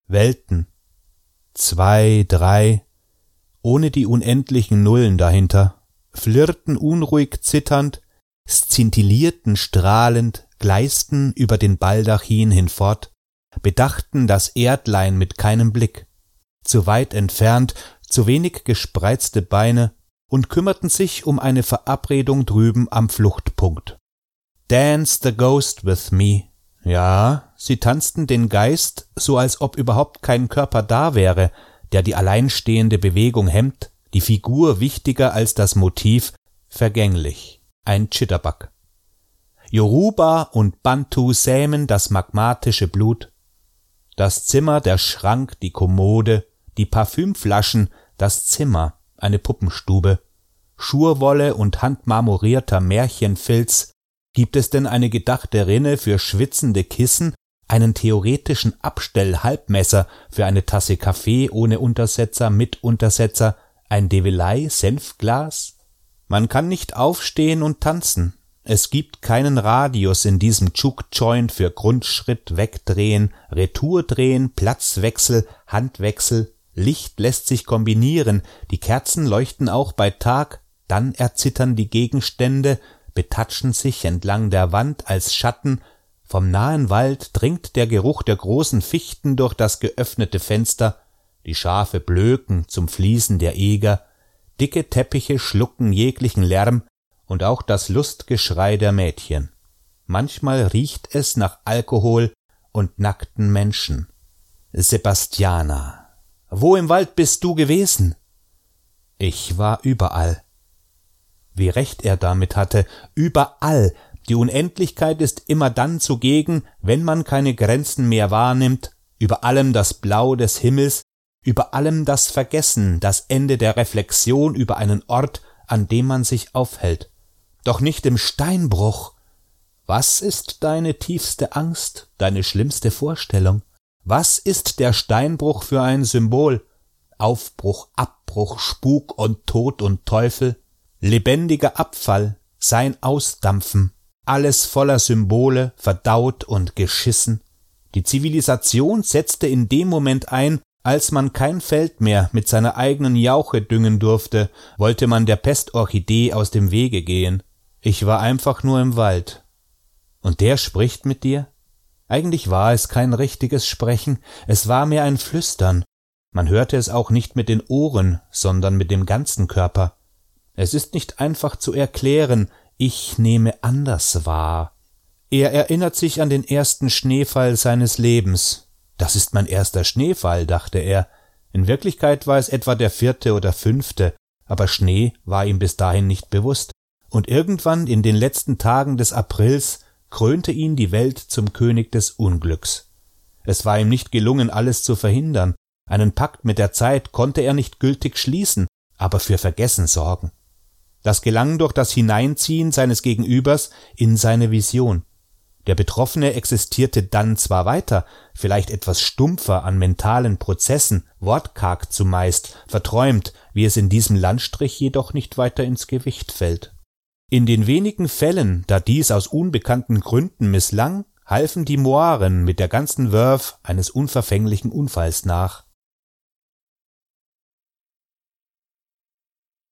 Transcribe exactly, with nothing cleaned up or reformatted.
Welten. Zwei, drei, ohne die unendlichen Nullen dahinter, flirrten unruhig zitternd, szintillierten strahlend, gleisten über den Baldachin hinfort, bedachten das Erdlein mit keinem Blick, zu weit entfernt, zu wenig gespreizte Beine und kümmerten sich um eine Verabredung drüben am Fluchtpunkt. Dance the ghost with me. Ja, sie tanzten den Geist, so als ob überhaupt kein Körper da wäre, der die alleinstehende Bewegung hemmt, die Figur wichtiger als das Motiv, vergänglich, ein Jitterbug. Yoruba und Bantu sämen das magmatische Blut. Das Zimmer, der Schrank, die Kommode, die Parfümflaschen, das Zimmer, eine Puppenstube, Schurwolle und handmarmorierter Märchenfilz. Gibt es denn eine gedachte Rinne für schwitzende Kissen, einen theoretischen Abstellhalbmesser für eine Tasse Kaffee ohne Untersetzer, mit Untersetzer, ein Develei-Senfglas? Man kann nicht aufstehen und tanzen. Es gibt keinen Radius in diesem Juke-Joint für Grundschritt, Wegdrehen, Retourdrehen, Platzwechsel, Handwechsel. Licht lässt sich kombinieren, die Kerzen leuchten auch bei Tag, dann erzittern die Gegenstände, betatschen sich entlang der Wand als Schatten, vom nahen Wald dringt der Geruch der großen Fichten durch das geöffnete Fenster, die Schafe blöken zum Fließen der Eger, dicke Teppiche schlucken jeglichen Lärm und auch das Lustgeschrei der Mädchen. Manchmal riecht es nach Alkohol und nackten Menschen. Sebastiana, wo im Wald bist du gewesen? Ich war überall. Wie recht er damit hatte, überall. Die Unendlichkeit ist immer dann zugegen, wenn man keine Grenzen mehr wahrnimmt, über allem das Blau des Himmels, über allem das Vergessen, das Ende der Reflexion über einen Ort, an dem man sich aufhält. Doch nicht im Steinbruch. Was ist deine tiefste Angst, deine schlimmste Vorstellung? Was ist der Steinbruch für ein Symbol? Aufbruch, Abbruch, Spuk und Tod und Teufel? Lebendiger Abfall, sein Ausdampfen, alles voller Symbole, verdaut und geschissen. Die Zivilisation setzte in dem Moment ein, als man kein Feld mehr mit seiner eigenen Jauche düngen durfte, wollte man der Pestorchidee aus dem Wege gehen. Ich war einfach nur im Wald. Und der spricht mit dir? Eigentlich war es kein richtiges Sprechen, es war mehr ein Flüstern. Man hörte es auch nicht mit den Ohren, sondern mit dem ganzen Körper. Es ist nicht einfach zu erklären, ich nehme anders wahr. Er erinnert sich an den ersten Schneefall seines Lebens. Das ist mein erster Schneefall, dachte er. In Wirklichkeit war es etwa der vierte oder fünfte, aber Schnee war ihm bis dahin nicht bewusst. Und irgendwann in den letzten Tagen des Aprils krönte ihn die Welt zum König des Unglücks. Es war ihm nicht gelungen, alles zu verhindern. Einen Pakt mit der Zeit konnte er nicht gültig schließen, aber für Vergessen sorgen. Das gelang durch das Hineinziehen seines Gegenübers in seine Vision. Der Betroffene existierte dann zwar weiter, vielleicht etwas stumpfer an mentalen Prozessen, wortkarg zumeist, verträumt, wie es in diesem Landstrich jedoch nicht weiter ins Gewicht fällt. In den wenigen Fällen, da dies aus unbekannten Gründen misslang, halfen die Moiren mit der ganzen Verve eines unverfänglichen Unfalls nach.